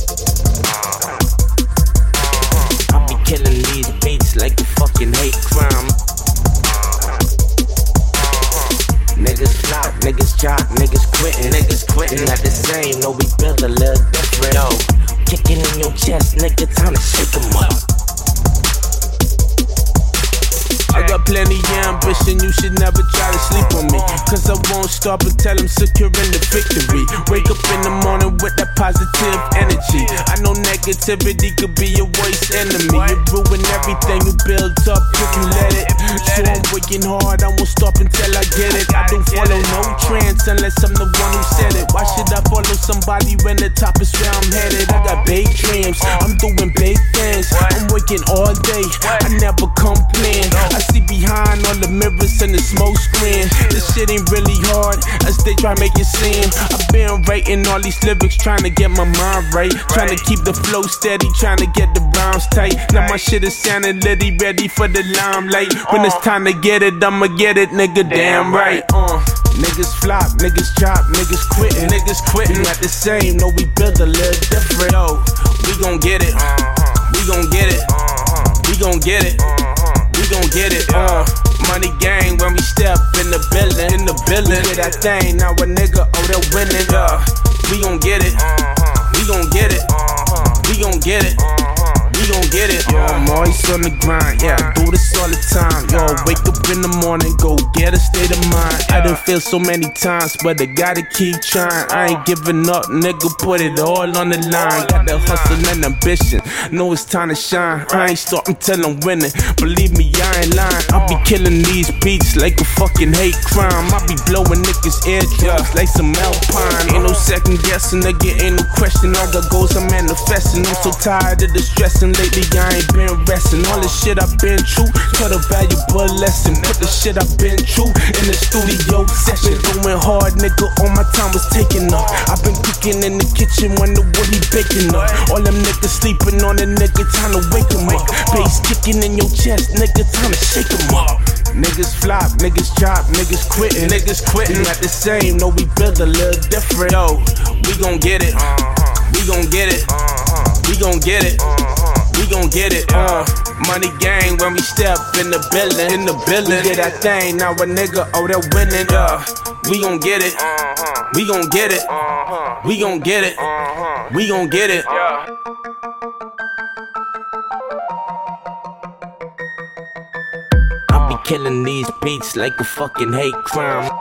I be killing these beats like a fucking hate crime. Niggas flop, niggas drop, niggas quitting, not the same, no we build a little different. Yo, kicking in your chest, nigga, time to shake 'em up. I got plenty ambition, you should never try to sleep on me. Cause I won't stop until I'm securing the victory. Wake up in the morning with that positive energy. I know negativity could be your worst enemy. It ruin everything you build up if you let it. So I'm working hard, I won't stop until I get it. I don't follow no trends unless I'm the one who said it. Why should I follow somebody when the top is where I'm headed? I got big dreams, I'm doing big things. I'm working all day, I never complain. I see behind all the mirrors and the smoke screen. This shit ain't really hard as they try to make it seem. I've been writing all these lyrics, trying to get my mind right, trying to keep the flow steady, trying to get the rhymes tight. Now my shit is sounding litty, ready for the limelight. When it's time to get it, I'ma get it, nigga, damn right. Niggas flop, niggas drop, niggas quitting, not the same, no we build a little different. Yo, we gon' get it, we gon' get it, we gon' get it. We gon' get it, money gang when we step in the building, We get that thing, now a nigga, they're winning, We gon' get it, we gon' get it, we gon' get it, we gon' get it, I'm always on the grind, yeah, I do this all the time, yo, wake up in the morning, go get a state of mind, I done failed so many times, but I gotta keep trying, I ain't giving up, nigga, put it all on the line, got the hustle and ambition, know it's time to shine, I ain't stopping till I'm winning, believe me, I ain't lying, I be killing these beats like a fucking hate crime, I be blowing niggas' eardrums like some Alpine, ain't no second guessing, nigga, ain't no question, all the goals I'm manifesting, I'm so tired of the stressing, lately I ain't been resting, all the shit I've been through, taught a valuable lesson, put the shit I've been through in the studio session, going hard, nigga, all my time was taking up, I've been cooking in the kitchen, wonder what he baking up, all them niggas sleeping on a nigga, time to wake him up, bass kicking in your chest, nigga, time to shake him up. Niggas flop, niggas drop, niggas quitting, not the same, no we build a little different. Yo, we gon' get it, we gon' get it, we gon' get it, we gon' get it, money gang when we step in the building, We get that thing, now a nigga, they're winning, We gon' get it, we gon' get it, we gon' get it, we gon' get it, I be killing these beats like a fucking hate crime.